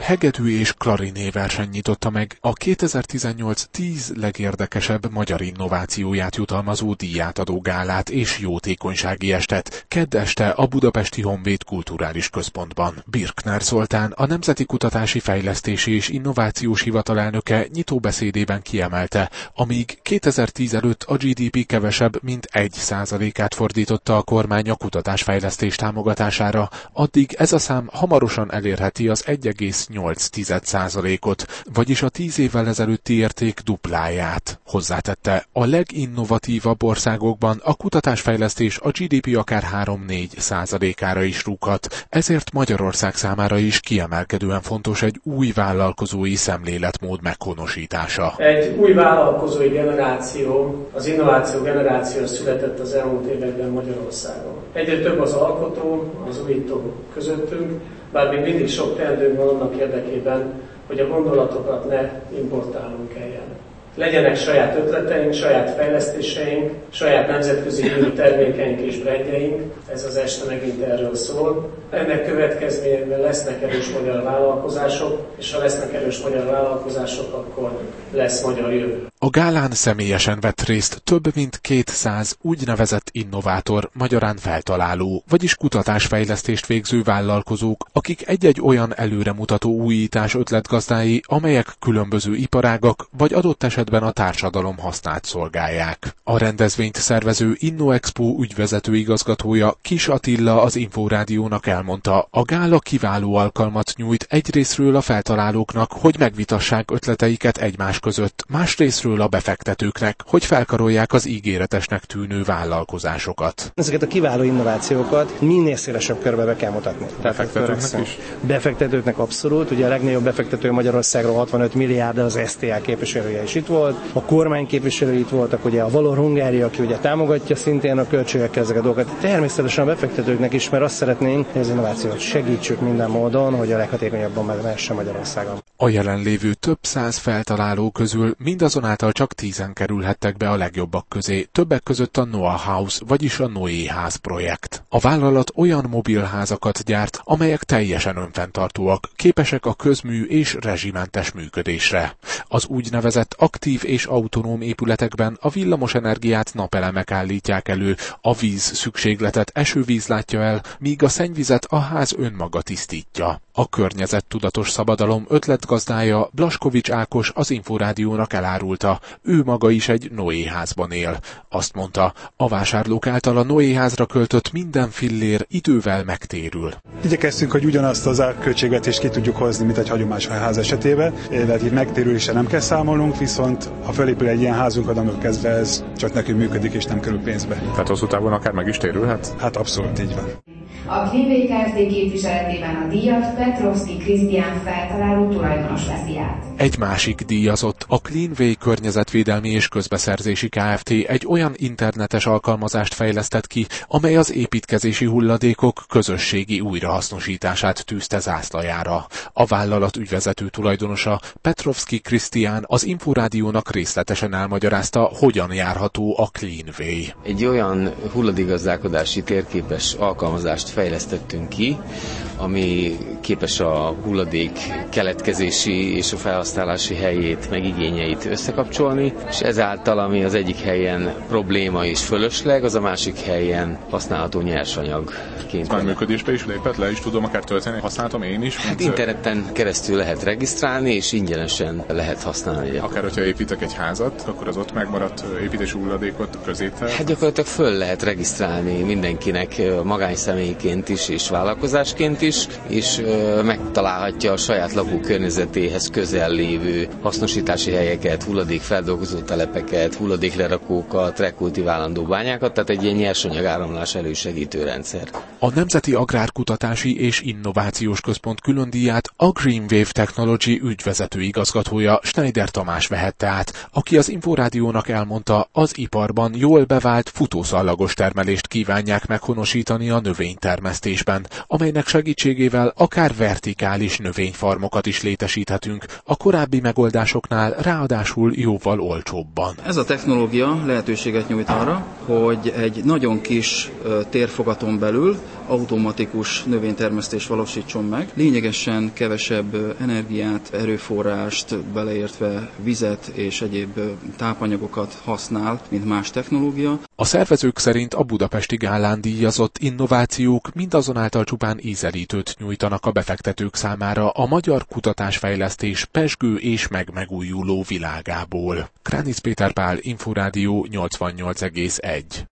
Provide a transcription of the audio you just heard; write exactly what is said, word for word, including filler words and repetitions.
hegedű és klariné verseny nyitotta meg a kétezer-tizennyolc tíz legérdekesebb magyar innovációját jutalmazó díjátadó gálát és jótékonysági estet kedd este a Budapesti Honvéd Kulturális Központban. Birkner Zoltán, a Nemzeti Kutatási Fejlesztési és Innovációs Hivatal elnöke nyitóbeszédében kiemelte, amíg kétezer-tíz előtt a gé dé pé kevesebb, mint egy százalékát fordította a kormány a kutatásfejlesztés támogatására, addig ez a szám hamarosan elérheti az egy egész nyolc százalékot, vagyis a tíz évvel ezelőtti érték dupláját. Hozzátette, a leginnovatívabb országokban a kutatásfejlesztés a gé dé pé akár három-négy százalékára is rúghat, ezért Magyarország számára is kiemelkedően fontos egy új vállalkozói szemléletmód meghonosítása. Egy új vállalkozói generáció, az innováció generáció született az elmúlt években Magyarországon. Egyre több az alkotó, az újító közöttünk, bár még mindig sok teendőnk van annak érdekében, hogy a gondolatokat ne importálnunk kelljen. Legyenek saját ötleteink, saját fejlesztéseink, saját nemzetközi hírű termékeink és brandjeink, ez az este megint erről szól. Ennek következményében lesznek erős magyar vállalkozások, és ha lesznek erős magyar vállalkozások, akkor lesz magyar jövő. A gálán személyesen vett részt több mint kétszáz úgynevezett innovátor, magyarán feltaláló, vagyis kutatásfejlesztést végző vállalkozók, akik egy-egy olyan előremutató újítás ötletgazdái, amelyek különböző iparágak vagy adott esetben a társadalom hasznát szolgálják. A rendezvényt szervező InnoExpo ügyvezető igazgatója Kis Attila az Inforádiónak elmondta, a gála kiváló alkalmat nyújt egyrészről a feltalálóknak, hogy megvitassák ötleteiket egymás között, másrészről a befektetőknek, hogy felkarolják az ígéretesnek tűnő vállalkozásokat. Ezeket a kiváló innovációkat minél szélesebb körbe be kell mutatni. Befektetőknek is? Befektetőknek abszolút. Ugye a legnagyobb befektető Magyarországról hatvanöt milliárd, az es té á képviselője is itt volt. A kormány képviselői itt voltak, ugye a Valor Hungária, aki ugye támogatja szintén a költségekkel ezeket a dolgokat. Természetesen a befektetőknek is, mert azt szeretnénk, hogy az innovációt segítsük minden módon, hogy a leghatékonyabban megvehessen Magyarországon. A jelenlévő több száz feltaláló közül mindazonáltal csak tízen kerülhettek be a legjobbak közé, többek között a Noah House, vagyis a Noé ház projekt. A vállalat olyan mobilházakat gyárt, amelyek teljesen önfenntartóak, képesek a közmű és rezsimentes működésre. Az úgynevezett aktív és autonóm épületekben a villamos energiát napelemek állítják elő, a víz szükségletet esővíz látja el, míg a szennyvizet a ház önmaga tisztítja. A környezettudatos szabadalom ötletgazdája Blaskovics Ákos az Inforádiónak elárulta, ő maga is egy Noé házban él. Azt mondta, a vásárlók által a Noé házra költött minden fillér idővel megtérül. Igyekeztünk, hogy ugyanazt az árköltségvetést ki tudjuk hozni, mint egy hagyományos ház esetében. Tehát itt megtérüléssel nem kell számolnunk, viszont ha felépül egy ilyen házunk, addig kezdve ez csak nekünk működik és nem kerül pénzbe. Tehát hosszú távon akár meg is térülhet? Hát abszolút így van. A Cleanway Kft. Képviseletében a díjat Petrovski Krisztián feltaláló tulajdonos veszi át. Egy másik díjazott, a Cleanway Környezetvédelmi és Közbeszerzési Kft. Egy olyan internetes alkalmazást fejlesztett ki, amely az építkezési hulladékok közösségi újrahasznosítását tűzte zászlajára. A vállalat ügyvezető tulajdonosa Petrovski Krisztián az Inforádiónak részletesen elmagyarázta, hogyan járható a Cleanway. Egy olyan hulladékgazdálkodási térképes alkalmazást fejlesztettünk ki, ami képes a hulladék keletkezési és a felhasználási helyét, meg igényeit összekapcsolni, és ezáltal, ami az egyik helyen probléma és fölösleg, az a másik helyen használható nyersanyagként. Már működésbe is lépett, le is tudom akár tölteni, használhatom én is. Hát interneten keresztül lehet regisztrálni, és ingyenesen lehet használni. Akár, hogyha építek egy házat, akkor az ott megmaradt építési hulladékot közé telt? Hát gyakorlatilag föl lehet regisztrálni mindenkinek magánszemélyként is, és vállalkozásként is, és ö, megtalálhatja a saját lakókörnyezetéhez közel lévő hasznosítási helyeket, hulladékfeldolgozó telepeket, hulladéklerakókat, rekultiválandó bányákat, tehát egy ilyen nyersanyag áramlás elősegítő rendszer. A Nemzeti Agrárkutatási és Innovációs Központ különdíját a Green Wave Technology ügyvezető igazgatója Schneider Tamás vehette át, aki az Inforádiónak elmondta, az iparban jól bevált futószallagos termelést kívánják meghonosítani a növénytermesztésben. növénytermesztésben, amelynek segítségével akár vertikális növényfarmokat is létesíthetünk, a korábbi megoldásoknál ráadásul jóval olcsóbban. Ez a technológia lehetőséget nyújt arra, hogy egy nagyon kis térfogaton belül automatikus növénytermesztés valósítson meg. Lényegesen kevesebb energiát, erőforrást, beleértve vizet és egyéb tápanyagokat használ, mint más technológia. A szervezők szerint a budapesti gálán díjazott innovációk mindazonáltal csupán ízelítőt nyújtanak a befektetők számára a magyar kutatásfejlesztés pezsgő és megmegújuló világából. Kránic Péter Pál, Inforádió nyolcvannyolc egész egy.